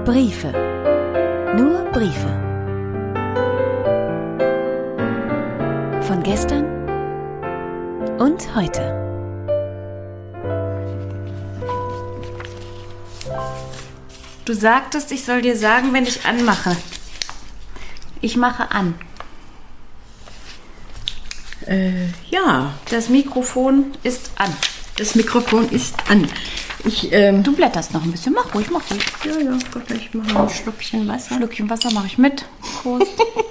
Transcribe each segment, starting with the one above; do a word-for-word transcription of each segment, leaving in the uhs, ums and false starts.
Briefe. Nur Briefe. Von gestern und heute. Du sagtest, ich soll dir sagen, wenn ich anmache. Ich mache an. Äh, ja. Das Mikrofon ist an. Das Mikrofon ist an. Ich, ähm, Du blätterst noch ein bisschen. Mach ruhig, mach ruhig. Ja, ja, Gott, ich mache ein Schluckchen Wasser. Schlückchen Wasser mache ich mit. Prost.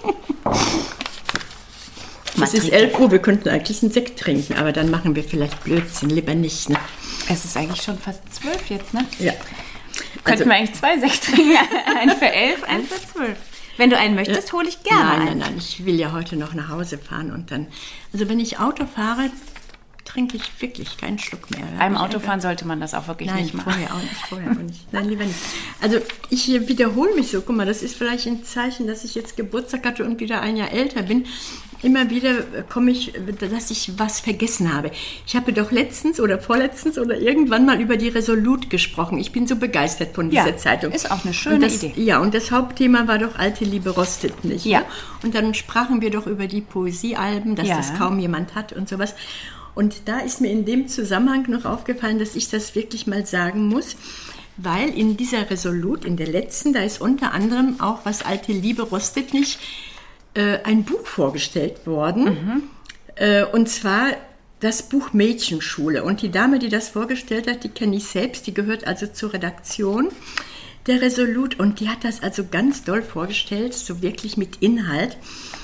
Es ist elf Uhr, wir könnten eigentlich einen Sekt trinken, aber dann machen wir vielleicht Blödsinn, lieber nicht, ne? Es ist eigentlich schon fast zwölf jetzt, ne? Ja. Könnten Also- wir eigentlich zwei Sekt trinken? Einen für elf, einen für zwölf. Wenn du einen möchtest, hole ich gerne Nein, einen. nein, nein, ich will ja heute noch nach Hause fahren und dann, also wenn ich Auto fahre, trinke ich wirklich keinen Schluck mehr. Beim Ich Autofahren einfach- sollte man das auch wirklich Nein, nicht machen. vorher auch nicht, vorher auch nicht. Nein, lieber nicht. Also ich wiederhole mich so, guck mal, das ist vielleicht ein Zeichen, dass ich jetzt Geburtstag hatte und wieder ein Jahr älter bin. Immer wieder komme ich, dass ich was vergessen habe. Ich habe doch letztens oder vorletztens oder irgendwann mal über die Resolute gesprochen. Ich bin so begeistert von dieser Ja, Zeitung. ist auch eine schöne und das, Idee. Ja, und das Hauptthema war doch Alte Liebe rostet nicht. Ja. Ne? Und dann sprachen wir doch über die Poesiealben, dass Ja. das kaum jemand hat und sowas. Und da ist mir in dem Zusammenhang noch aufgefallen, dass ich das wirklich mal sagen muss, weil in dieser Resolute, in der letzten, da ist unter anderem auch, was Alte Liebe rostet nicht, äh, ein Buch vorgestellt worden. Mhm. Äh, und zwar das Buch Mädchenschule. Und die Dame, die das vorgestellt hat, die kenne ich selbst, die gehört also zur Redaktion der Resolute. Und die hat das also ganz doll vorgestellt, so wirklich mit Inhalt.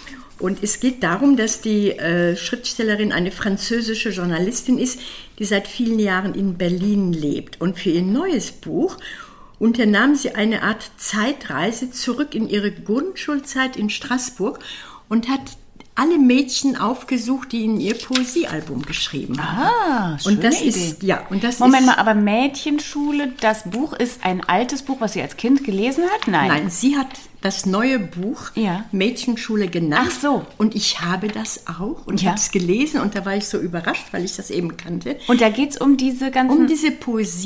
Und es geht darum, dass die äh, Schriftstellerin eine französische Journalistin ist, die seit vielen Jahren in Berlin lebt. Und für ihr neues Buch unternahm sie eine Art Zeitreise zurück in ihre Grundschulzeit in Straßburg und hat alle Mädchen aufgesucht, die in ihr Poesiealbum geschrieben haben. Ah, schöne und das Idee. ist ja und das Moment ist, mal, aber Mädchenschule, das Buch ist ein altes Buch, was sie als Kind gelesen hat? Nein. Nein, sie hat das neue Buch Ja. Mädchenschule genannt. Ach so. Und ich habe das auch und ich Ja. habe es gelesen und da war ich so überrascht, weil ich das eben kannte. Und da geht es um diese ganzen... Um diese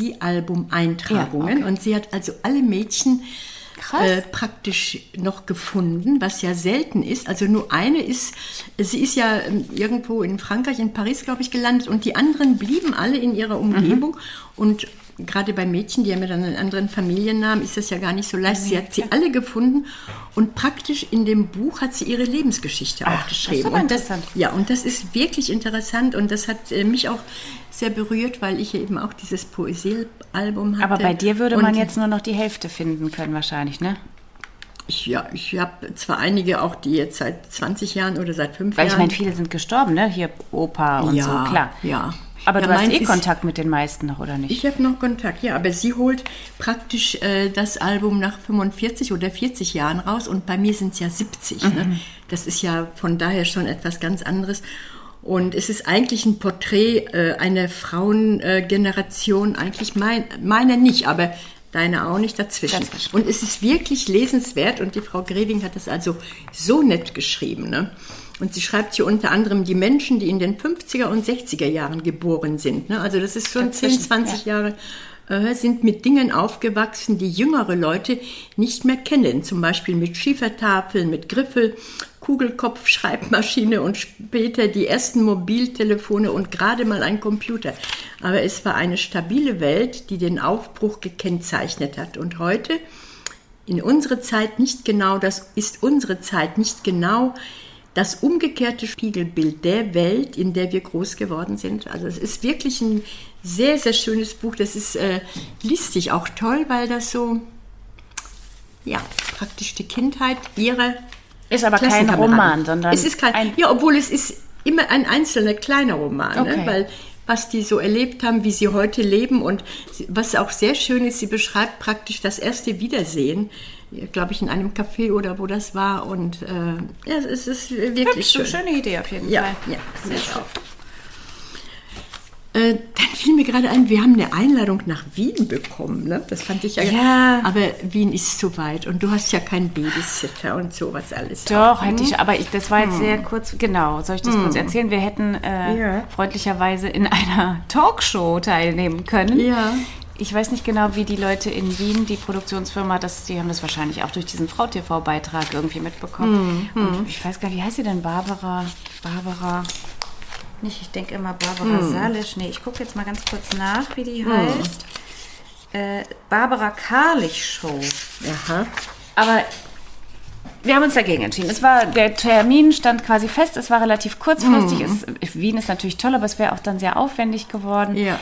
Poesiealbum-Eintragungen. Ja, okay. Und sie hat also alle Mädchen Krass. äh, praktisch noch gefunden, was ja selten ist. Also nur eine ist, sie ist ja ähm, irgendwo in Frankreich, in Paris, glaube ich, gelandet und die anderen blieben alle in ihrer Umgebung. Und gerade bei Mädchen, die haben ja dann einen anderen Familiennamen, ist das ja gar nicht so leicht. Sie hat sie alle gefunden und praktisch in dem Buch hat sie ihre Lebensgeschichte Ach, aufgeschrieben. das ist aber und das, interessant. ja, und das ist wirklich interessant und das hat äh, mich auch sehr berührt, weil ich ja eben auch dieses Poesiealbum hatte. aber bei dir würde und man jetzt nur noch die Hälfte finden können wahrscheinlich, ne? Ich, ja, ich habe zwar einige auch, die jetzt seit zwanzig Jahren oder seit fünf Weil ich Jahren... meine, viele sind gestorben, ne? Hier Opa und ja, so, klar. ja. Aber ja, du hast meins eh ist- Kontakt mit den meisten noch, oder nicht? Ich habe noch Kontakt, ja, aber sie holt praktisch äh, das Album nach fünfundvierzig oder vierzig Jahren raus und bei mir sind es ja siebzig. Mhm. Ne? Das ist ja von daher schon etwas ganz anderes. Und es ist eigentlich ein Porträt äh, einer Frauengeneration, äh, eigentlich mein, meine nicht, aber deine auch nicht dazwischen. Dazwischen. Und es ist wirklich lesenswert und die Frau Greving hat das also so nett geschrieben, ne? Und sie schreibt hier unter anderem die Menschen, die in den fünfziger und sechziger Jahren geboren sind. Ne? Also das ist schon zehn, Dazwischen, zwanzig ja. Jahre, äh, sind mit Dingen aufgewachsen, die jüngere Leute nicht mehr kennen. Zum Beispiel mit Schiefertafeln, mit Griffel, Kugelkopf, Schreibmaschine und später die ersten Mobiltelefone und gerade mal ein Computer. Aber es war eine stabile Welt, die den Aufbruch gekennzeichnet hat. Und heute, in unsere Zeit nicht genau, das ist unsere Zeit nicht genau das umgekehrte Spiegelbild der Welt, in der wir groß geworden sind. Also es ist wirklich ein sehr, sehr schönes Buch. Das ist, äh, liest sich auch toll, weil das so, ja, praktisch die Kindheit ihrer Ist aber kein Klassenkameraden. Roman, sondern es ist kein, ein... ja, obwohl es ist immer ein einzelner kleiner Roman, Okay. ne? Weil was die so erlebt haben, wie sie heute leben und sie, was auch sehr schön ist, sie beschreibt praktisch das erste Wiedersehen, glaube ich, in einem Café oder wo das war und äh, ja, es ist wirklich Hübsch, schön. schöne Idee auf jeden Ja, Fall. ja, sehr schön. Äh, dann fiel mir gerade ein, wir haben eine Einladung nach Wien bekommen, ne? Das fand ich ja, Ja. aber Wien ist zu weit und du hast ja keinen Babysitter und sowas alles. Doch, auch, hätte hm? ich, aber ich, das war jetzt sehr kurz, genau, soll ich das kurz erzählen? Wir hätten äh, Ja. freundlicherweise in einer Talkshow teilnehmen können. Ja. ich weiß nicht genau, wie die Leute in Wien, die Produktionsfirma, das, die haben das wahrscheinlich auch durch diesen Frau-T V-Beitrag irgendwie mitbekommen. Mm, Und ich weiß gar nicht, wie heißt sie denn? Barbara, Barbara, nicht, ich denke immer Barbara mm. Salisch. Nee, ich gucke jetzt mal ganz kurz nach, wie die mm. heißt. Äh, Barbara Karlich-Show. Aha. Aber wir haben uns dagegen entschieden. Es war, der Termin stand quasi fest, es war relativ kurzfristig. Mm. Es, Wien ist natürlich toll, aber es wäre auch dann sehr aufwendig geworden. Ja.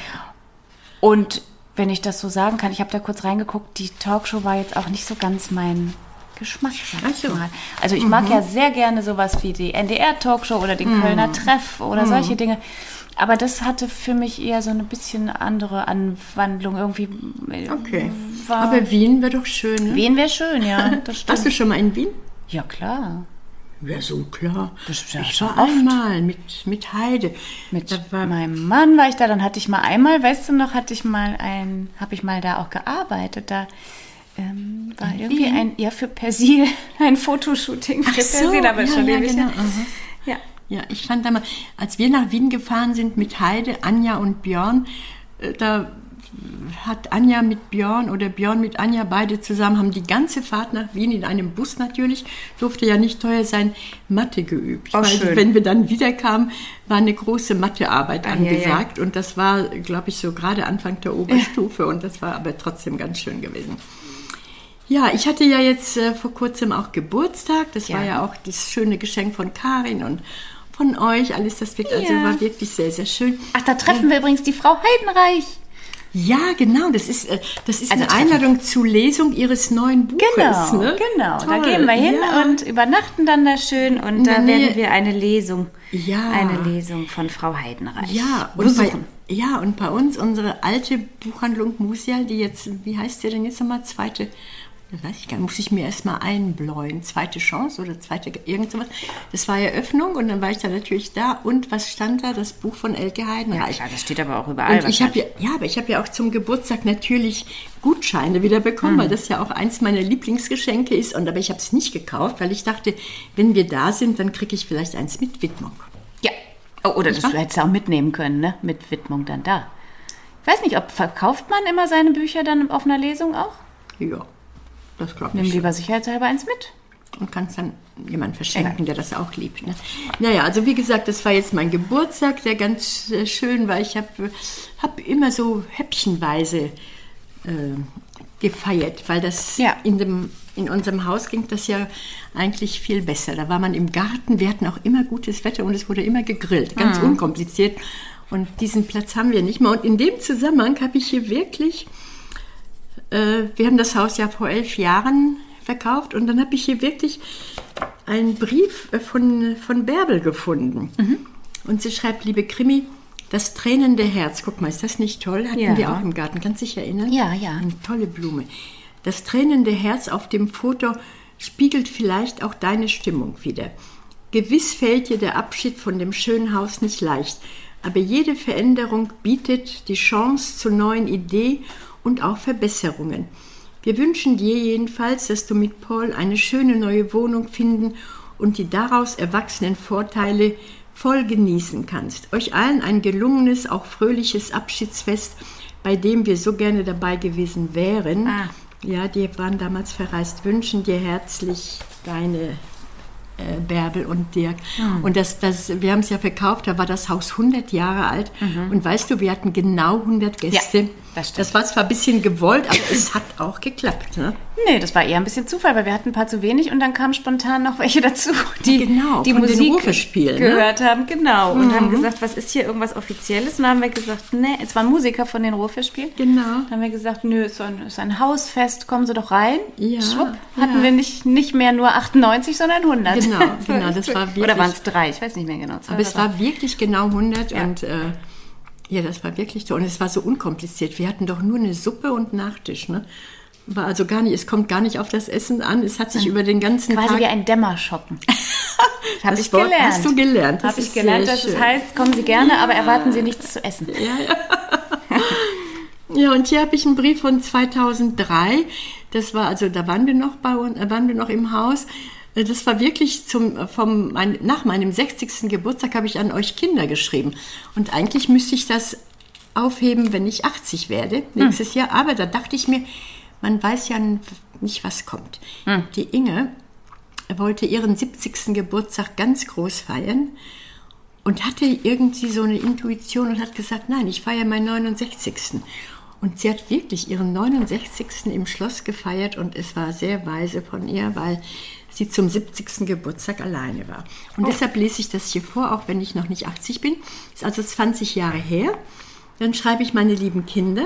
Und wenn ich das so sagen kann, ich habe da kurz reingeguckt, die Talkshow war jetzt auch nicht so ganz mein Geschmack, sag ich mal. Also ich mag mhm. ja sehr gerne sowas wie die N D R-Talkshow oder den mhm. Kölner Treff oder mhm. solche Dinge. Aber das hatte für mich eher so eine bisschen andere Anwandlung irgendwie. Okay. War, aber Wien wäre doch schön, ne? Wien wäre schön, ja. Das stimmt. Warst du schon mal in Wien? Ja, klar. Ja, so klar. Das, ja, ich war oft. einmal mit, mit Heide. Mit war, meinem Mann war ich da, dann hatte ich mal einmal, weißt du noch, hatte ich mal ein, habe ich mal da auch gearbeitet. Da ähm, war in irgendwie Wien? ein, ja, für Persil, ein Fotoshooting für Ach so, Persil, aber ja, schon ja, ewig. Genau. Uh-huh. Ja. Ja, ich fand da mal, als wir nach Wien gefahren sind mit Heide, Anja und Björn, da hat Anja mit Björn oder Björn mit Anja beide zusammen, haben die ganze Fahrt nach Wien in einem Bus natürlich, durfte ja nicht teuer sein, Mathe geübt. Oh, weil schön. Wenn wir dann wiederkamen, war eine große Mathearbeit ah, angesagt. Ja, ja. Und das war, glaube ich, so gerade Anfang der Oberstufe. Und das war aber trotzdem ganz schön gewesen. Ja, ich hatte ja jetzt äh, vor kurzem auch Geburtstag. Das ja. war ja auch das schöne Geschenk von Karin und von euch. Alles, das wird, ja. also war wirklich sehr, sehr schön. Ach, da treffen ja. wir übrigens die Frau Heidenreich. Ja, genau. Das ist, das ist also eine Einladung zur Lesung ihres neuen Buches. Genau, ne? genau. Toll. Da gehen wir hin ja. und übernachten dann da schön und da nee. werden wir eine Lesung, ja. eine Lesung von Frau Heidenreich ja, und besuchen. Bei, ja, und bei uns unsere alte Buchhandlung Musial, die jetzt, wie heißt sie denn jetzt nochmal, zweite... Das weiß ich gar nicht, muss ich mir erstmal einbläuen. Zweite Chance oder zweite irgend sowas. Das war Eröffnung und dann war ich da natürlich da. Und was stand da? Das Buch von Elke Heidenreich. Ja, klar, das steht aber auch überall. Und ich habe ja, ja, aber ich habe ja auch zum Geburtstag natürlich Gutscheine wieder bekommen, mhm. weil das ja auch eins meiner Lieblingsgeschenke ist. Und aber ich habe es nicht gekauft, weil ich dachte, wenn wir da sind, dann kriege ich vielleicht eins mit Widmung. Ja, oh, oder das, du hättest auch mitnehmen können, ne? Mit Widmung dann da. Ich weiß nicht, ob verkauft man immer seine Bücher dann auf einer Lesung auch? Ja. Das glaube ich. Nimm lieber sicherheitshalber eins mit. Und kannst dann jemanden verschenken, ja. der das auch liebt. Ne? Naja, also wie gesagt, das war jetzt mein Geburtstag, der ganz äh, schön war. Ich habe hab immer so häppchenweise äh, gefeiert, weil das ja. in, dem, in unserem Haus ging das ja eigentlich viel besser. Da war man im Garten, wir hatten auch immer gutes Wetter und es wurde immer gegrillt, ganz mhm. unkompliziert. Und diesen Platz haben wir nicht mehr. Und in dem Zusammenhang habe ich hier wirklich... Wir haben das Haus ja vor elf Jahren verkauft und dann habe ich hier wirklich einen Brief von, von Bärbel gefunden. Mhm. Und sie schreibt, liebe Krimi, das tränende Herz. Guck mal, ist das nicht toll? Hatten ja. wir auch im Garten. Kannst du dich erinnern? Ja, ja. Eine tolle Blume. Das tränende Herz auf dem Foto spiegelt vielleicht auch deine Stimmung wider. Gewiss fällt dir der Abschied von dem schönen Haus nicht leicht, aber jede Veränderung bietet die Chance zur neuen Idee und auch Verbesserungen. Wir wünschen dir jedenfalls, dass du mit Paul eine schöne neue Wohnung finden und die daraus erwachsenen Vorteile voll genießen kannst. Euch allen ein gelungenes, auch fröhliches Abschiedsfest, bei dem wir so gerne dabei gewesen wären. Ah. Ja, die waren damals verreist. Wünschen dir herzlich deine äh, Bärbel und Dirk. Mhm. Und das, das, wir haben es ja verkauft, da war das Haus hundert Jahre alt. Mhm. Und weißt du, wir hatten genau hundert Gäste. Ja. Das, das war zwar ein bisschen gewollt, aber es hat auch geklappt. Ne? Nee, das war eher ein bisschen Zufall, weil wir hatten ein paar zu wenig und dann kamen spontan noch welche dazu, die genau, die Musik gehört ne? haben. Genau. Und mhm. haben gesagt, was ist hier irgendwas Offizielles? Und dann haben wir gesagt, nee, es waren Musiker von den Ruhrfestspielen. Genau. Dann haben wir gesagt, nö, es ist ein, es ist ein Hausfest, kommen Sie doch rein. Ja, Schwupp, hatten ja. wir nicht, nicht mehr nur achtundneunzig, sondern hundert. Genau, genau. Das war wirklich, oder waren es drei? Ich weiß nicht mehr genau. Aber es war wirklich genau hundert ja. und... Äh, ja, das war wirklich toll. Und es war so unkompliziert. Wir hatten doch nur eine Suppe und Nachtisch. Ne? War also gar nicht, es kommt gar nicht auf das Essen an. Es hat sich mhm. über den ganzen Quasi Tag... Quasi wie ein Dämmershoppen. Habe ich gelernt. Hast du gelernt. Habe ich gelernt, dass es heißt, kommen Sie gerne, ja. aber erwarten Sie nichts zu essen. Ja, ja. Ja, und hier habe ich einen Brief von zweitausenddrei. Das war, also da waren wir noch, bei, waren wir noch im Haus. Das war wirklich zum, vom, mein, nach meinem sechzigsten Geburtstag habe ich an euch Kinder geschrieben. Und eigentlich müsste ich das aufheben, wenn ich achtzig werde, nächstes hm. Jahr. Aber da dachte ich mir, man weiß ja nicht, was kommt. Hm. Die Inge wollte ihren siebzigsten Geburtstag ganz groß feiern und hatte irgendwie so eine Intuition und hat gesagt, nein, ich feiere meinen neunundsechzigsten Und sie hat wirklich ihren neunundsechzigsten im Schloss gefeiert und es war sehr weise von ihr, weil sie zum siebzigsten Geburtstag alleine war. Und oh. deshalb lese ich das hier vor, auch wenn ich noch nicht achtzig bin. Das ist also zwanzig Jahre her. Dann schreibe ich, meine lieben Kinder,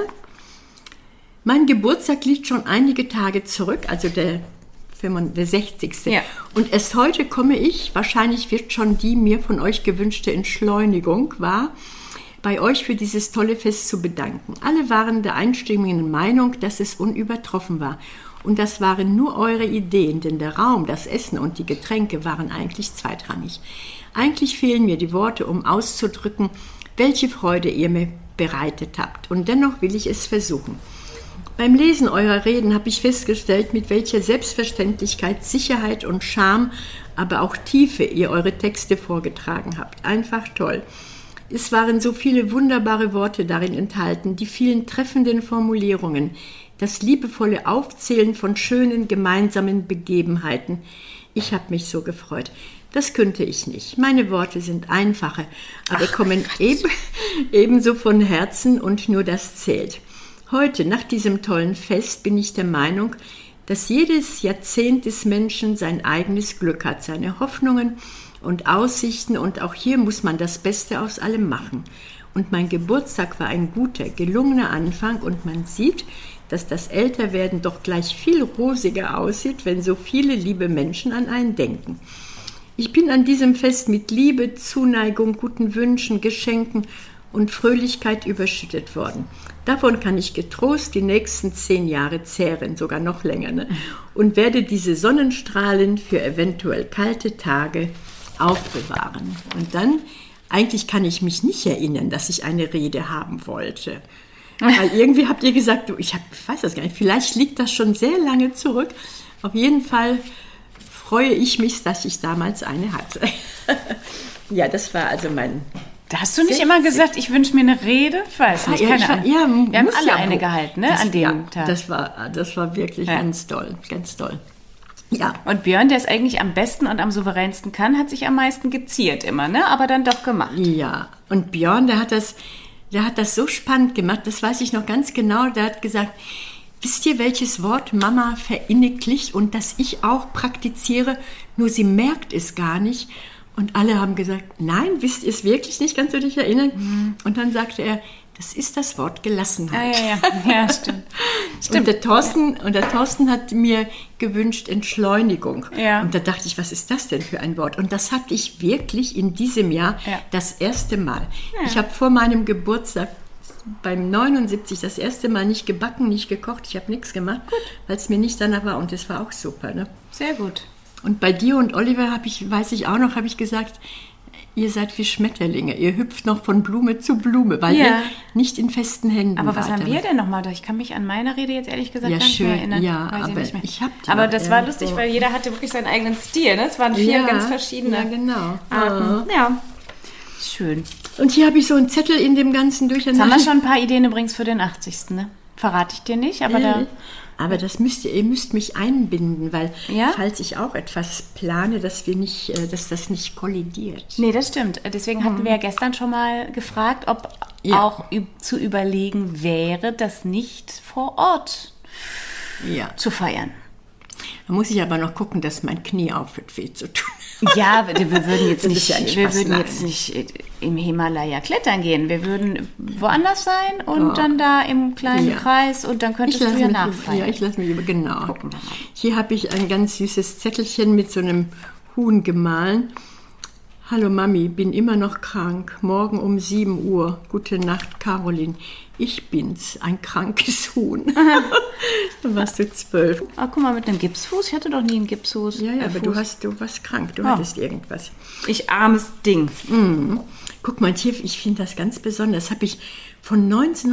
mein Geburtstag liegt schon einige Tage zurück, also der, der sechzigste Ja. Und erst heute komme ich, wahrscheinlich wird schon die mir von euch gewünschte Entschleunigung wahr, bei euch für dieses tolle Fest zu bedanken. Alle waren der einstimmigen Meinung, dass es unübertroffen war. Und das waren nur eure Ideen, denn der Raum, das Essen und die Getränke waren eigentlich zweitrangig. Eigentlich fehlen mir die Worte, um auszudrücken, welche Freude ihr mir bereitet habt. Und dennoch will ich es versuchen. Beim Lesen eurer Reden habe ich festgestellt, mit welcher Selbstverständlichkeit, Sicherheit und Charme, aber auch Tiefe ihr eure Texte vorgetragen habt. Einfach toll. Es waren so viele wunderbare Worte darin enthalten, die vielen treffenden Formulierungen, das liebevolle Aufzählen von schönen gemeinsamen Begebenheiten. Ich habe mich so gefreut. Das könnte ich nicht. Meine Worte sind einfache, aber Ach, kommen eben, ebenso von Herzen und nur das zählt. Heute, nach diesem tollen Fest, bin ich der Meinung, dass jedes Jahrzehnt des Menschen sein eigenes Glück hat, seine Hoffnungen und Aussichten, und auch hier muss man das Beste aus allem machen. Und mein Geburtstag war ein guter, gelungener Anfang und man sieht, dass das Älterwerden doch gleich viel rosiger aussieht, wenn so viele liebe Menschen an einen denken. Ich bin an diesem Fest mit Liebe, Zuneigung, guten Wünschen, Geschenken und Fröhlichkeit überschüttet worden. Davon kann ich getrost die nächsten zehn Jahre zehren, sogar noch länger, ne? Und werde diese Sonnenstrahlen für eventuell kalte Tage aufbewahren. Und dann, eigentlich kann ich mich nicht erinnern, dass ich eine Rede haben wollte. Weil irgendwie habt ihr gesagt, du, ich, hab, ich weiß das gar nicht, vielleicht liegt das schon sehr lange zurück. Auf jeden Fall freue ich mich, dass ich damals eine hatte. Ja, das war also mein... Da hast du nicht immer gesagt, ich wünsche mir eine Rede? Ich weiß nicht, ja, keine ich, Ahnung. Ja, wir haben alle ja, eine gehalten, ne, das, an dem ja, Tag. Das war, das war wirklich ja. ganz toll, ganz toll. Ja. Und Björn, der es eigentlich am besten und am souveränsten kann, hat sich am meisten geziert immer, ne? Aber dann doch gemacht. Ja, und Björn, der hat das, der hat das so spannend gemacht, das weiß ich noch ganz genau. Der hat gesagt, wisst ihr, welches Wort Mama verinnerlicht und das ich auch praktiziere, nur sie merkt es gar nicht. Und alle haben gesagt, nein, wisst ihr es wirklich nicht, kannst du dich erinnern? Mhm. Und dann sagte er, das ist das Wort Gelassenheit. Ja, ja, ja, ja stimmt. stimmt. Und, der Thorsten, ja. und der Thorsten hat mir gewünscht Entschleunigung. Ja. Und da dachte ich, was ist das denn für ein Wort? Und das hatte ich wirklich in diesem Jahr ja. das erste Mal. Ja. Ich habe vor meinem Geburtstag beim neunundsiebzig das erste Mal nicht gebacken, nicht gekocht, ich habe nichts gemacht, weil es mir nicht danach war. Und das war auch super. Ne? Sehr gut. Und bei dir und Oliver habe ich, weiß ich auch noch, habe ich gesagt, ihr seid wie Schmetterlinge, ihr hüpft noch von Blume zu Blume, weil ja. ihr nicht in festen Händen Aber was wart. haben wir denn nochmal? Ich kann mich an meine Rede jetzt ehrlich gesagt ja, gar nicht schön. mehr erinnern. Ja, weiß aber ich nicht mehr. ich habe Aber das war lustig, so. Weil jeder hatte wirklich seinen eigenen Stil. Ne? Es waren vier ja, ganz verschiedene ja, genau. Arten. Ja. ja, schön. Und hier habe ich so einen Zettel in dem ganzen Durcheinander. Jetzt haben wir schon ein paar Ideen übrigens für den achtzigsten Ne? Verrate ich dir nicht, aber ja. da... Aber das müsst ihr, ihr müsst mich einbinden, weil ja? falls ich auch etwas plane, dass wir nicht, dass das nicht kollidiert. Nee, das stimmt. Deswegen hatten hm. wir ja gestern schon mal gefragt, ob ja. auch zu überlegen wäre, das nicht vor Ort ja. zu feiern. Da muss ich aber noch gucken, dass mein Knie aufhört, weh zu tun. Ja, wir würden jetzt nicht, ja wir würden jetzt nicht im Himalaya klettern gehen. Wir würden woanders sein und oh. dann da im kleinen ja. Kreis und dann könntest du ja nachfeiern. Ja, ich lasse mich über, genau. Hier habe ich ein ganz süßes Zettelchen mit so einem Huhn gemahlen. Hallo Mami, bin immer noch krank. Morgen um sieben Uhr. Gute Nacht, Caroline. Ich bin's, ein krankes Huhn. Dann warst du zwölf. Ach, guck mal, mit einem Gipsfuß. Ich hatte doch nie einen Gipsfuß. Ja, ja, äh, aber Fuß. du, hast, du warst krank. Du oh. hattest irgendwas. Ich armes Ding. Mhm. Guck mal, hier, ich finde das ganz besonders. Das habe ich von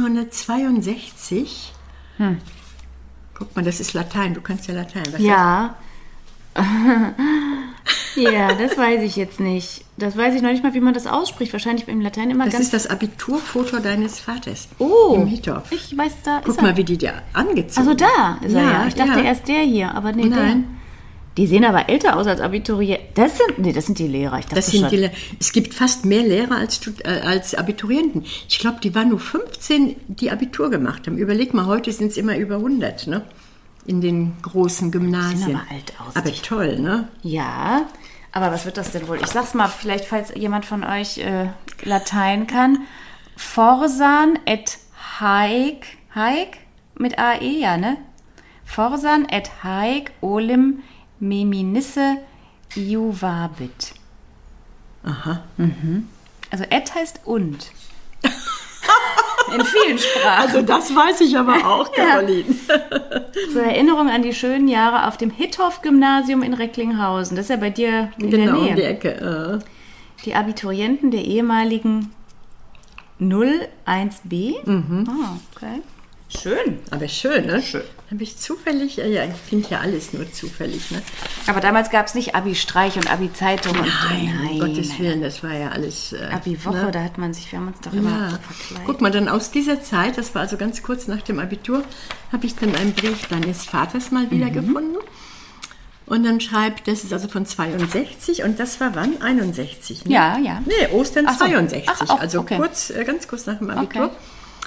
neunzehnhundertzweiundsechzig. Hm. Guck mal, das ist Latein. Du kannst ja Latein. Was ja. Ja, das weiß ich jetzt nicht. Das weiß ich noch nicht mal, wie man das ausspricht. Wahrscheinlich im Latein immer Das ganz... ist das Abiturfoto deines Vaters. Oh, Im Hittorf. ich weiß, da ist Guck er. mal, wie die dir angezogen Also da ist er Ja, ja. Ich dachte ja. erst der hier, aber nee, der. Nein. Die sehen aber älter aus als Abiturienten. Das sind, nee, das sind die Lehrer. Ich dachte Das sind schon. die, Le- es gibt fast mehr Lehrer als, Stud- äh, als Abiturienten. Ich glaube, die waren nur fünfzehn, die Abitur gemacht haben. Überleg mal, heute sind es immer über hundert, ne? In den großen Gymnasien. Sehen aber alt aus. Aber toll, ne? Ja, aber was wird das denn wohl? Ich sag's mal, vielleicht, falls jemand von euch äh, Latein kann. Forsan et haec, haec mit A E, ja, ne? Forsan et haec olim meminisse iuvabit. Aha. Also et heißt und. In vielen Sprachen. Also das weiß ich aber auch, Caroline. Zur Erinnerung an die schönen Jahre auf dem Hittorf-Gymnasium in Recklinghausen. Das ist ja bei dir in Genau, der um Nähe. die Ecke. Äh. Die Abiturienten der ehemaligen null eins b. Ah, okay. Schön. Aber schön, ne? Schön. Habe ich zufällig, äh, ja, ich finde ja alles nur zufällig, ne? Aber damals gab es nicht Abi-Streich und Abi-Zeitung. und Nein, um Gottes nein. Willen, das war ja alles... Äh, Abi-Woche, ne? da hat man sich, wir haben uns doch immer Ja, verkleidet. guck mal, dann aus dieser Zeit, das war also ganz kurz nach dem Abitur, habe ich dann einen Brief deines Vaters mal wieder gefunden. Und dann schreibt, das ist also von zweiundsechzig und das war wann? einundsechzig, ne? Ja, ja. Nee, Ostern Ach so. zweiundsechzig, Ach, auch, also okay. kurz, äh, ganz kurz nach dem Abitur. Okay.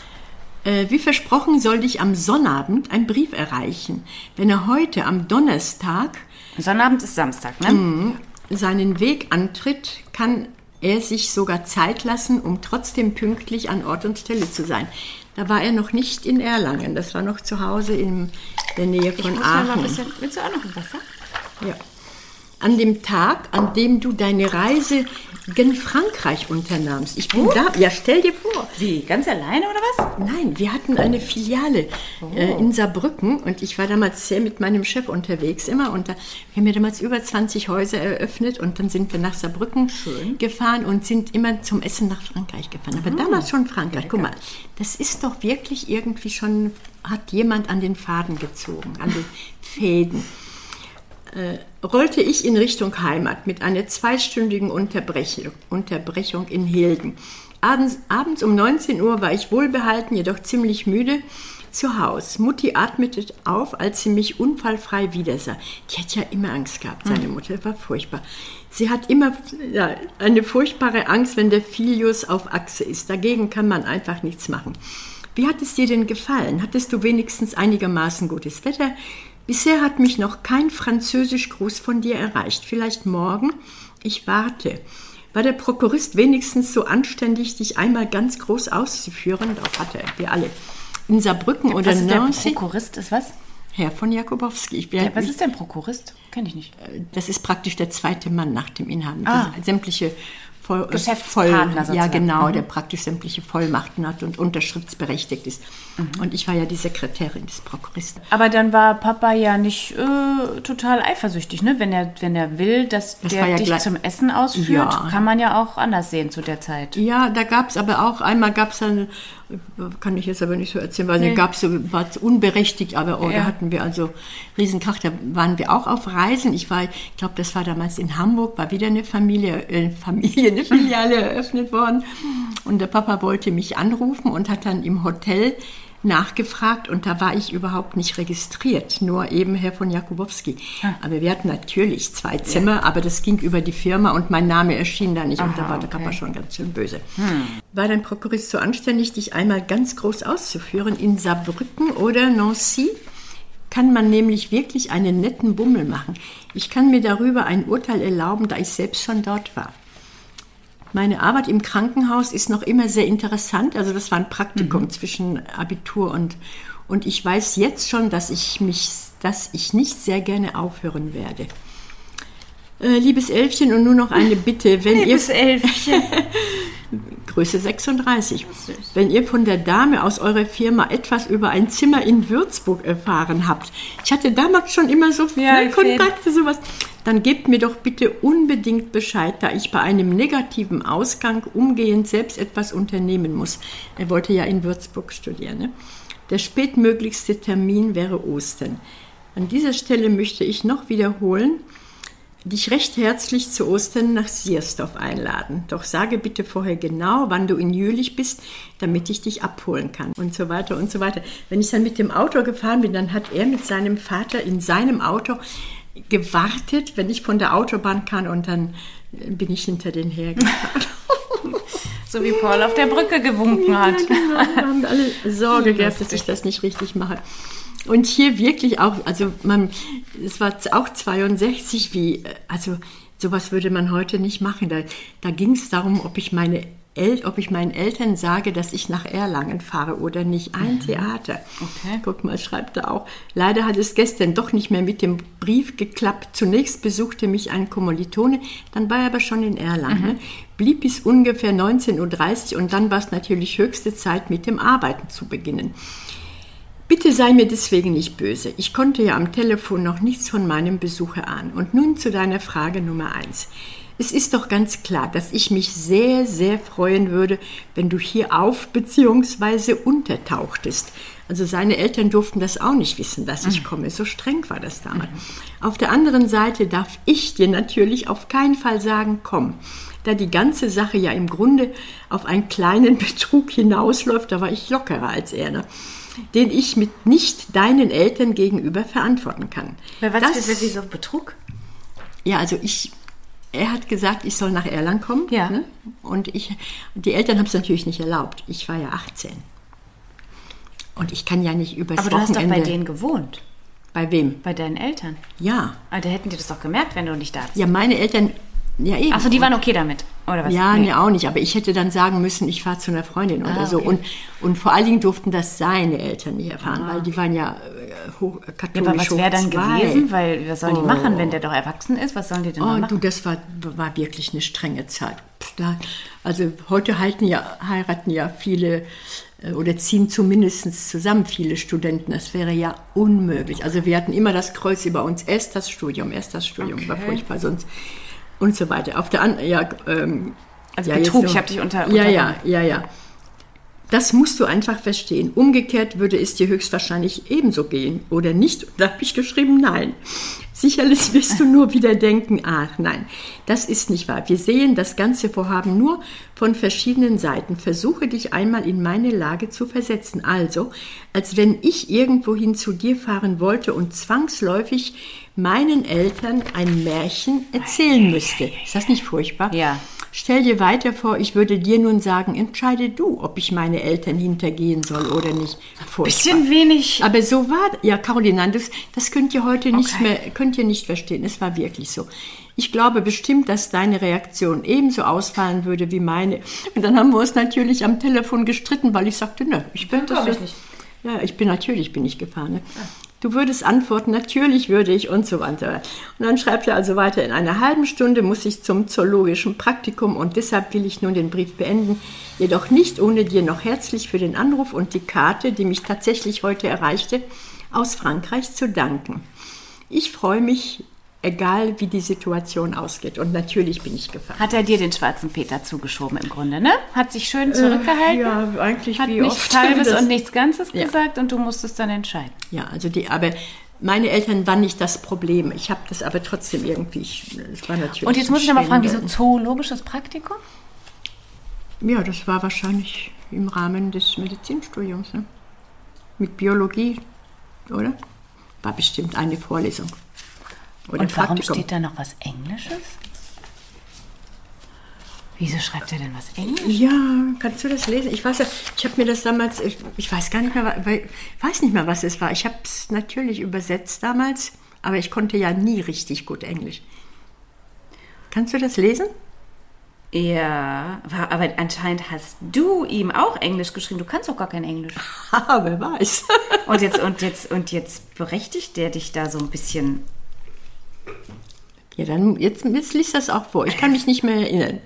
Äh, wie versprochen soll dich am Sonnabend ein Brief erreichen. Wenn er heute am Donnerstag Sonnabend ist Samstag, ne? seinen Weg antritt, kann er sich sogar Zeit lassen, um trotzdem pünktlich an Ort und Stelle zu sein. Da war er noch nicht in Erlangen, das war noch zu Hause in der Nähe von Ich muss mal ein Aachen. bisschen, willst du auch noch ein Wasser? Ja. An dem Tag, an dem du deine Reise gen Frankreich unternahmst. Ich bin da. Ja, stell dir vor. Wie, ganz alleine oder was? Nein, wir hatten eine Filiale äh, in Saarbrücken und ich war damals sehr mit meinem Chef unterwegs immer und da, wir haben ja damals über zwanzig Häuser eröffnet und dann sind wir nach Saarbrücken gefahren und sind immer zum Essen nach Frankreich gefahren. Aber damals schon Frankreich. Guck mal, das ist doch wirklich irgendwie schon, hat jemand an den Faden gezogen, an den Fäden. Äh, rollte ich in Richtung Heimat mit einer zweistündigen Unterbrechung, Unterbrechung in Hilden. Abends, abends um neunzehn Uhr war ich wohlbehalten, jedoch ziemlich müde, zu Hause. Mutti atmete auf, als sie mich unfallfrei wiedersah. Die hat ja immer Angst gehabt, seine Mutter, das war furchtbar. Sie hat immer ja, eine furchtbare Angst, wenn der Filius auf Achse ist. Dagegen kann man einfach nichts machen. Wie hat es dir denn gefallen? Hattest du wenigstens einigermaßen gutes Wetter? Bisher hat mich noch kein Französisch-Gruß von dir erreicht. Vielleicht morgen? Ich warte. War der Prokurist wenigstens so anständig, dich einmal ganz groß auszuführen? Doch hatte er, wir alle. In Saarbrücken oder Was ist der Nancy? Prokurist? Ist was? Herr von Jakubowski. Ich, Ja, was ist denn Prokurist? Kenne ich nicht. Das ist praktisch der zweite Mann nach dem Inhaben. Ah. Das sämtliche Voll, Geschäftspartner Voll, ja, sozusagen. genau, Mhm. der praktisch sämtliche Vollmachten hat und unterschriftsberechtigt ist. Und ich war ja die Sekretärin des Prokuristen. Aber dann war Papa ja nicht äh, total eifersüchtig, ne? Wenn er, wenn er will, dass Das der war ja dich gleich- zum Essen ausführt, Ja. kann man ja auch anders sehen zu der Zeit. Ja, da gab es aber auch, einmal gab es dann, kann ich jetzt aber nicht so erzählen, weil nee. gab es so, war unberechtigt, aber oh, Ja. da hatten wir also Riesenkrach, da waren wir auch auf Reisen. Ich war, ich glaube, das war damals in Hamburg, war wieder eine Familie, äh, Familie, eine Filiale eröffnet worden und der Papa wollte mich anrufen und hat dann im Hotel nachgefragt und da war ich überhaupt nicht registriert, nur eben Herr von Jakubowski. Aber wir hatten natürlich zwei Zimmer, ja. aber das ging über die Firma und mein Name erschien da nicht. Aha, und da war der Papa schon ganz schön böse. Hm. War dein Prokurist so anständig, dich einmal ganz groß auszuführen? In Saarbrücken oder Nancy kann man nämlich wirklich einen netten Bummel machen. Ich kann mir darüber ein Urteil erlauben, da ich selbst schon dort war. Meine Arbeit im Krankenhaus ist noch immer sehr interessant. Also das war ein Praktikum mhm. zwischen Abitur und, und ich weiß jetzt schon, dass ich, mich, dass ich nicht sehr gerne aufhören werde. Äh, liebes Elfchen, und nur noch eine Bitte. Wenn liebes ihr, Elfchen. Größe sechsunddreißig. Wenn ihr von der Dame aus eurer Firma etwas über ein Zimmer in Würzburg erfahren habt. Ich hatte damals schon immer so viele ja, Kontakte, sowas. Dann gebt mir doch bitte unbedingt Bescheid, da ich bei einem negativen Ausgang umgehend selbst etwas unternehmen muss. Er wollte ja in Würzburg studieren. Ne? Der spätmöglichste Termin wäre Ostern. An dieser Stelle möchte ich noch wiederholen, dich recht herzlich zu Ostern nach Siersdorf einladen. Doch sage bitte vorher genau, wann du in Jülich bist, damit ich dich abholen kann und so weiter und so weiter. Wenn ich dann mit dem Auto gefahren bin, dann hat er mit seinem Vater in seinem Auto gewartet, wenn ich von der Autobahn kam und dann bin ich hinter den hergefahren. So wie Paul auf der Brücke gewunken hat. Ja, genau. Wir haben alle Sorge gehabt, dass ich das nicht richtig mache. Und hier wirklich auch, also man, es war auch zweiundsechzig, wie, also sowas würde man heute nicht machen. Da, da ging es darum, ob ich meine El, ob ich meinen Eltern sage, dass ich nach Erlangen fahre oder nicht. Ein mhm. Theater. Okay. Guck mal, schreibt er auch. Leider hat es gestern doch nicht mehr mit dem Brief geklappt. Zunächst besuchte mich ein Kommilitone, dann war er aber schon in Erlangen. Mhm. Ne? Blieb bis ungefähr neunzehn Uhr dreißig und dann war es natürlich höchste Zeit, mit dem Arbeiten zu beginnen. Bitte sei mir deswegen nicht böse. Ich konnte ja am Telefon noch nichts von meinem Besuch erahnen. Und nun zu deiner Frage Nummer eins. Es ist doch ganz klar, dass ich mich sehr, sehr freuen würde, wenn du hier auf- bzw. untertauchtest. Also seine Eltern durften das auch nicht wissen, dass ich komme. So streng war das damals. Auf der anderen Seite darf ich dir natürlich auf keinen Fall sagen, komm. Da die ganze Sache ja im Grunde auf einen kleinen Betrug hinausläuft, da war ich lockerer als er, ne? Den ich mit nicht deinen Eltern gegenüber verantworten kann. Was das, ist wieso Betrug? Ja, also ich... Er hat gesagt, ich soll nach Erlangen kommen. Ja. Ne? Und ich, die Eltern haben es natürlich nicht erlaubt. Ich war ja achtzehn. Und ich kann ja nicht übers Aber Wochenende... du hast doch bei denen gewohnt. Bei wem? Bei deinen Eltern. Ja. Aber da hätten die das doch gemerkt, wenn du nicht da bist. Ja, meine Eltern... Ja, eben. Achso, die waren okay damit, oder was? Ja, nee. nee, auch nicht. Aber ich hätte dann sagen müssen, ich fahre zu einer Freundin oder ah, so. Okay. Und, und vor allen Dingen durften das seine Eltern nicht erfahren, ah. weil die waren ja äh, hoch, katholisch. Ja, aber was wäre dann zwei. gewesen? Weil, was sollen die oh. machen, wenn der doch erwachsen ist? Was sollen die denn oh, machen? Du, das war, war wirklich eine strenge Zeit. Da, also heute halten ja, heiraten ja viele äh, oder ziehen zumindest zusammen viele Studenten. Das wäre ja unmöglich. Also wir hatten immer das Kreuz über uns. Erst das Studium, erst das Studium. Okay. War furchtbar, sonst... Und so weiter. Auf der anderen, ja, ähm, also ja, Betrug, so, ich habe dich unter, unter... Ja, ja, ja, ja. Das musst du einfach verstehen. Umgekehrt würde es dir höchstwahrscheinlich ebenso gehen. Oder nicht? Da habe ich geschrieben, nein. Sicherlich wirst du nur wieder denken, ach nein, das ist nicht wahr. Wir sehen das ganze Vorhaben nur von verschiedenen Seiten. Versuche dich einmal in meine Lage zu versetzen. Also, als wenn ich irgendwohin zu dir fahren wollte und zwangsläufig meinen Eltern ein Märchen erzählen müsste. Ist das nicht furchtbar? Ja. Stell dir weiter vor, ich würde dir nun sagen, entscheide du, ob ich meine Eltern hintergehen soll oder nicht. Furchtbar. Bisschen wenig. Aber so war, ja, Caroline, das, das könnt ihr heute nicht Okay. mehr, könnt ihr nicht verstehen. Es war wirklich so. Ich glaube bestimmt, dass deine Reaktion ebenso ausfallen würde wie meine. Und dann haben wir uns natürlich am Telefon gestritten, weil ich sagte, ne, ich bin das ich nicht. Ja, ich bin natürlich bin ich gefahren. Ne? Ja. Du würdest antworten, natürlich würde ich und so weiter. Und dann schreibt er also weiter, in einer halben Stunde muss ich zum zoologischen Praktikum und deshalb will ich nun den Brief beenden, jedoch nicht ohne dir noch herzlich für den Anruf und die Karte, die mich tatsächlich heute erreichte, aus Frankreich zu danken. Ich freue mich, egal wie die Situation ausgeht. Und natürlich bin ich gefahren. Hat er dir den schwarzen Peter zugeschoben im Grunde, ne? Hat sich schön zurückgehalten. Äh, ja, eigentlich hat wie nichts oft. Halbes Das, und nichts Ganzes ja. gesagt und du musstest dann entscheiden. Ja, also die, aber meine Eltern waren nicht das Problem. Ich habe das aber trotzdem irgendwie, ich, es war natürlich... Und jetzt muss ich noch mal fragen, wieso zoologisches Praktikum? Ja, das war wahrscheinlich im Rahmen des Medizinstudiums, ne? Mit Biologie, oder? War bestimmt eine Vorlesung. Oder und warum Praktikum. steht da noch was Englisches? Wieso schreibt er denn was Englisches? Ja, kannst du das lesen? Ich weiß ja, ich habe mir das damals, ich, ich weiß gar nicht mehr, weil, weiß nicht mehr, was es war. Ich habe es natürlich übersetzt damals, aber ich konnte ja nie richtig gut Englisch. Kannst du das lesen? Ja, aber anscheinend hast du ihm auch Englisch geschrieben. Du kannst doch gar kein Englisch. Haha, wer weiß. Und jetzt, und jetzt, und jetzt berechtigt der dich da so ein bisschen. Ja, dann, jetzt, jetzt liest das auch vor. Ich kann mich nicht mehr erinnern.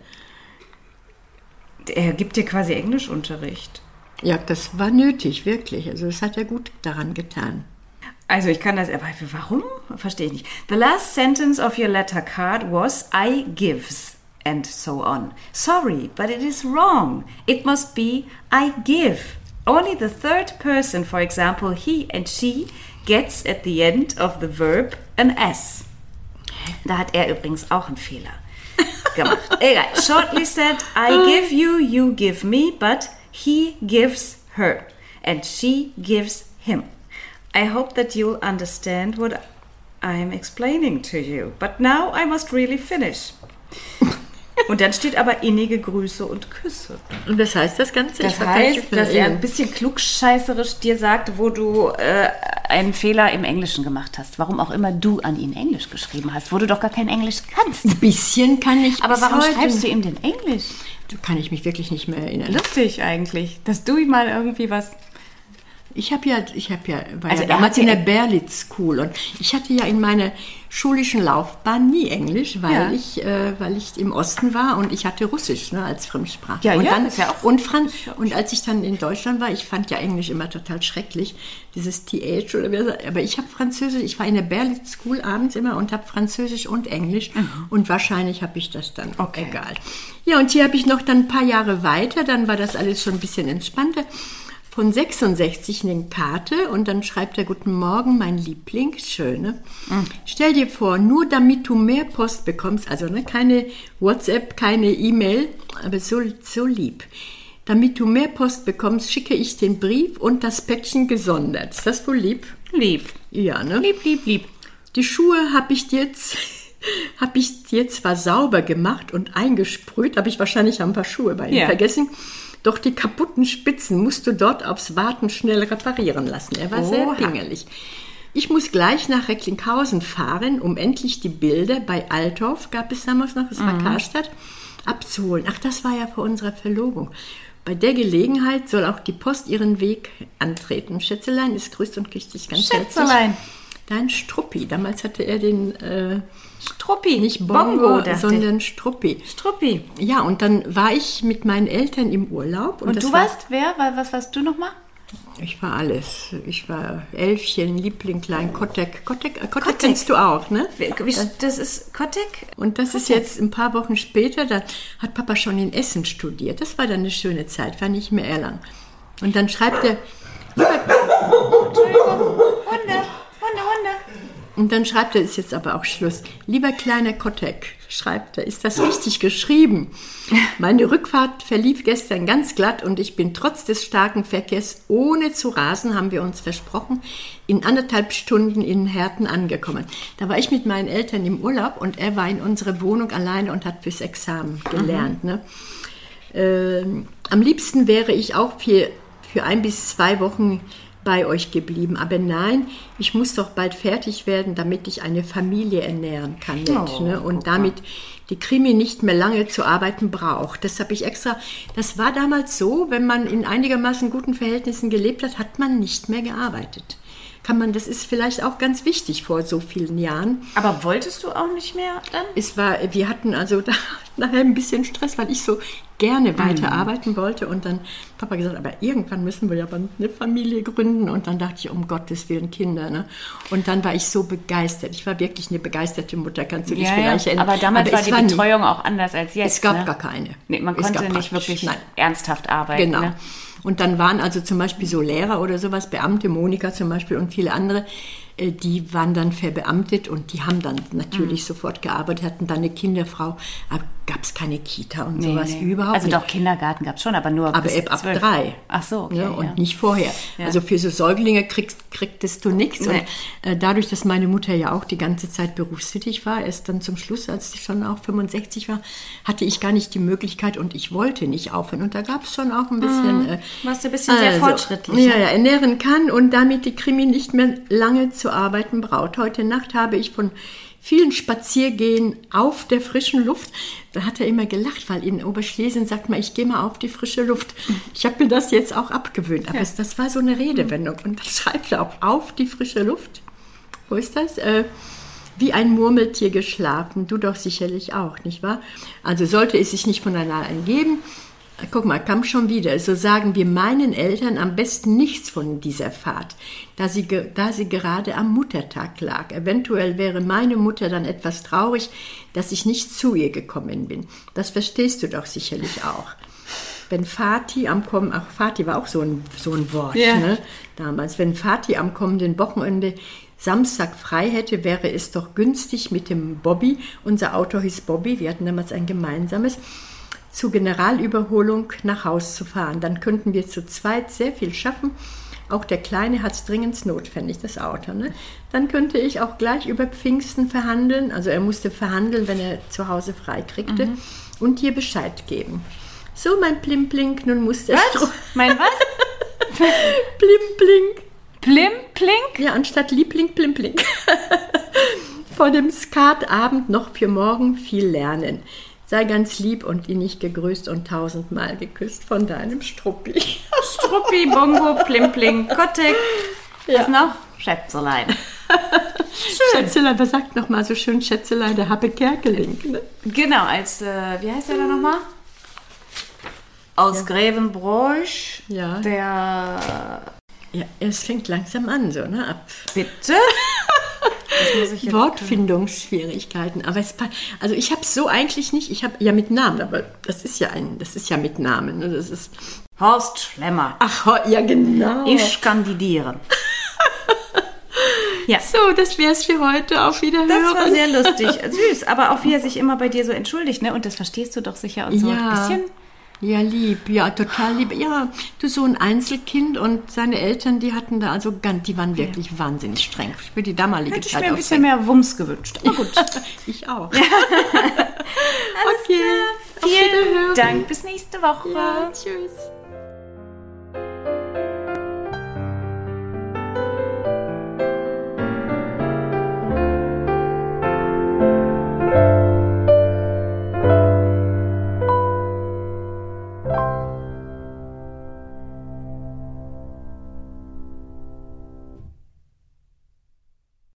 Er gibt dir quasi Englischunterricht. Ja, das war nötig, wirklich. Also das hat er gut daran getan. Also ich kann das, aber warum? Verstehe ich nicht. The last sentence of your letter card was I gives and so on. Sorry, but it is wrong. It must be I give. Only the third person, for example, he and she, gets at the end of the verb an S. Da hat er übrigens auch einen Fehler gemacht. Egal. Shortly said, I give you, you give me, but he gives her. And she gives him. I hope that you'll understand what I'm explaining to you. But now I must really finish. Und dann steht aber innige Grüße und Küsse. Und was heißt das Ganze? Das heißt, dass er ein bisschen klugscheißerisch dir sagt, wo du äh, einen Fehler im Englischen gemacht hast. Warum auch immer du an ihn Englisch geschrieben hast, wo du doch gar kein Englisch kannst. Ein bisschen kann ich. Aber warum heute. schreibst du ihm denn Englisch? Du, kann ich mich wirklich nicht mehr erinnern. Lustig eigentlich, dass du ihm mal irgendwie was... Ich habe ja, ich habe ja, war Also ja er damals hat in ja- der Berlitz School und ich hatte ja in meiner schulischen Laufbahn nie Englisch, weil Ja. ich, äh, weil ich im Osten war und ich hatte Russisch, ne, als Fremdsprache. Ja, und ja, dann, ist ja auch- und Franz und als ich dann in Deutschland war, ich fand ja Englisch immer total schrecklich, dieses T H oder wie das, aber ich habe Französisch, ich war in der Berlitz School abends immer und habe Französisch und Englisch und wahrscheinlich habe ich das dann. Okay. Egal. Ja, und hier habe ich noch dann ein paar Jahre weiter, dann war das alles schon ein bisschen entspannter. Von sechsundsechzig eine Karte und dann schreibt er: Guten Morgen, mein Liebling, schöne. Mhm. Stell dir vor, nur damit du mehr Post bekommst, also ne, keine WhatsApp, keine E-Mail, aber so, so lieb. Damit du mehr Post bekommst, schicke ich den Brief und das Päckchen gesondert. Ist das wohl lieb? Lieb. Ja, ne? Lieb, lieb, lieb. Die Schuhe habe ich dir jetzt... habe ich dir zwar sauber gemacht und eingesprüht, habe ich wahrscheinlich ein paar Schuhe bei ihm Ja. vergessen, doch die kaputten Spitzen musst du dort aufs Warten schnell reparieren lassen. Er war sehr Oha. pingelig. Ich muss gleich nach Recklinghausen fahren, um endlich die Bilder bei Althoff, gab es damals noch, das war Mhm. Karstadt, abzuholen. Ach, das war ja vor unserer Verlobung. Bei der Gelegenheit soll auch die Post ihren Weg antreten. Schätzelein, es grüßt und küsst dich ganz herzlich. Schätzelein. Dein Struppi. Damals hatte er den, äh, Struppi. nicht Bongo, dachte sondern Struppi. ich. Struppi. Ja, und dann war ich mit meinen Eltern im Urlaub. Und, Und das du war, warst wer? Was, was warst du nochmal? Ich war alles. Ich war Elfchen, Liebling, Klein, Kottek. Kottek, äh, Kottek Kottek. kennst du auch, ne? Wie, das ist Kottek? Und das ist jetzt ein paar Wochen später, da hat Papa schon in Essen studiert. Das war dann eine schöne Zeit, war nicht mehr Erlangen. Und dann schreibt er, Entschuldigung. Hunde. Hunde, Hunde. und dann schreibt er, ist jetzt aber auch Schluss. Lieber kleiner Kottek, schreibt er, ist das richtig geschrieben? Meine Rückfahrt verlief gestern ganz glatt und ich bin trotz des starken Verkehrs, ohne zu rasen, haben wir uns versprochen, in anderthalb Stunden in Herten angekommen. Da war ich mit meinen Eltern im Urlaub und er war in unserer Wohnung alleine und hat fürs Examen gelernt. Mhm. Ne? Ähm, am liebsten wäre ich auch für, für ein bis zwei Wochen bei euch geblieben. Aber nein, ich muss doch bald fertig werden, damit ich eine Familie ernähren kann. Mit, Oh, ne? Und damit die Krimi nicht mehr lange zu arbeiten braucht. Das habe ich extra, das war damals so, wenn man in einigermaßen guten Verhältnissen gelebt hat, hat man nicht mehr gearbeitet. Kann man, das ist vielleicht auch ganz wichtig vor so vielen Jahren. Aber wolltest du auch nicht mehr dann? Es war, wir hatten also da nachher ein bisschen Stress, weil ich so gerne weiter arbeiten wollte und dann Papa gesagt, aber irgendwann müssen wir ja eine Familie gründen und dann dachte ich, um Gottes Willen Kinder, ne? Und dann war ich so begeistert. Ich war wirklich eine begeisterte Mutter, kannst du dich Ja, vielleicht ja. erinnern. Aber damals Aber war es die war nie- Betreuung auch anders als jetzt. Es gab ne? gar keine. Nee, man Es konnte gab nicht praktisch- wirklich nein. ernsthaft arbeiten. Genau. Ne? Und dann waren also zum Beispiel so Lehrer oder sowas, Beamte, Monika zum Beispiel und viele andere, äh, die waren dann verbeamtet und die haben dann natürlich Mhm. sofort gearbeitet, hatten dann eine Kinderfrau, aber gab es keine Kita und Nee, sowas nee. überhaupt Also nicht. doch, Kindergarten gab es schon, aber nur Aber bis ab, ab zwölf. drei. Ach so, okay. Ja, und ja. nicht vorher. Ja. Also für so Säuglinge kriegst, kriegtest du nichts. Nee. Und äh, dadurch, dass meine Mutter ja auch die ganze Zeit berufstätig war, erst dann zum Schluss, als sie schon auch fünfundsechzig war, hatte ich gar nicht die Möglichkeit und ich wollte nicht aufhören. Und da gab es schon auch ein bisschen... Mhm. Äh, Warst du ein bisschen sehr fortschrittlich. Ja, ne? ja, ernähren kann und damit die Krimi nicht mehr lange zu arbeiten braucht. Heute Nacht habe ich von vielen Spaziergehen auf der frischen Luft, da hat er immer gelacht, weil in Oberschlesien sagt man, ich gehe mal auf die frische Luft. Ich habe mir das jetzt auch abgewöhnt, aber Ja. es, das war so eine Redewendung und das schreibt er auch, auf die frische Luft. Wo ist das? Äh, wie ein Murmeltier geschlafen, du doch sicherlich auch, nicht wahr? Also sollte es sich nicht von allein geben, guck mal, kam schon wieder. So sagen wir meinen Eltern am besten nichts von dieser Fahrt, da sie, ge- da sie gerade am Muttertag lag. Eventuell wäre meine Mutter dann etwas traurig, dass ich nicht zu ihr gekommen bin. Das verstehst du doch sicherlich auch. wenn Vati am kommen, auch Vati war auch so ein, so ein Wort, Ja. ne, damals, wenn Vati am kommenden Wochenende Samstag frei hätte, wäre es doch günstig mit dem Bobby, unser Auto hieß Bobby, wir hatten damals ein gemeinsames, zur Generalüberholung nach Haus zu fahren. Dann könnten wir zu zweit sehr viel schaffen. Auch der Kleine hat es dringend notwendig, das Auto. Ne? Dann könnte ich auch gleich über Pfingsten verhandeln. Also er musste verhandeln, wenn er zu Hause frei kriegte. Mhm. Und dir Bescheid geben. So, mein Plimplink, nun muss der Stro... Mein was? Plimplink. Plimplink? Ja, anstatt Liebling, Plimplink. Vor dem Skatabend noch für morgen viel lernen. Sei ganz lieb und innig gegrüßt und tausendmal geküsst von deinem Struppi. Struppi, Bongo, Plimpling, Kottek. Ja. Was noch? Schätzelein. Schätzelein, wer sagt nochmal so schön Schätzelein? Der Happe Kerkeling. Ne? Genau, als, äh, wie heißt der da nochmal? Aus ja. Grevenbroich. Ja. Der... Ja, es fängt langsam an, so, ne? Ab. Bitte? Das muss ich jetzt Wortfindungsschwierigkeiten, aber es, also ich habe so eigentlich nicht, ich habe ja mit Namen, aber das ist ja ein, das ist ja mit Namen, ne? Das ist Horst Schlemmer. Ach, ja genau. Ich kandidiere. Ja. So, das wär's für heute. Auf Wiederhören. Das war sehr lustig, süß, aber auch wie er sich immer bei dir so entschuldigt, ne? Und das verstehst du doch sicher und so ja. ein bisschen. Ja, lieb, ja, total lieb. Ja, du, so ein Einzelkind und seine Eltern, die hatten da also ganz, die waren wirklich ja. wahnsinnig streng für die damalige Hätte Zeit. Ich mir ein bisschen mehr Wumms gewünscht. Aber gut. Ich auch. Alles okay. klar. Vielen Dank. Bis nächste Woche. Ja, tschüss.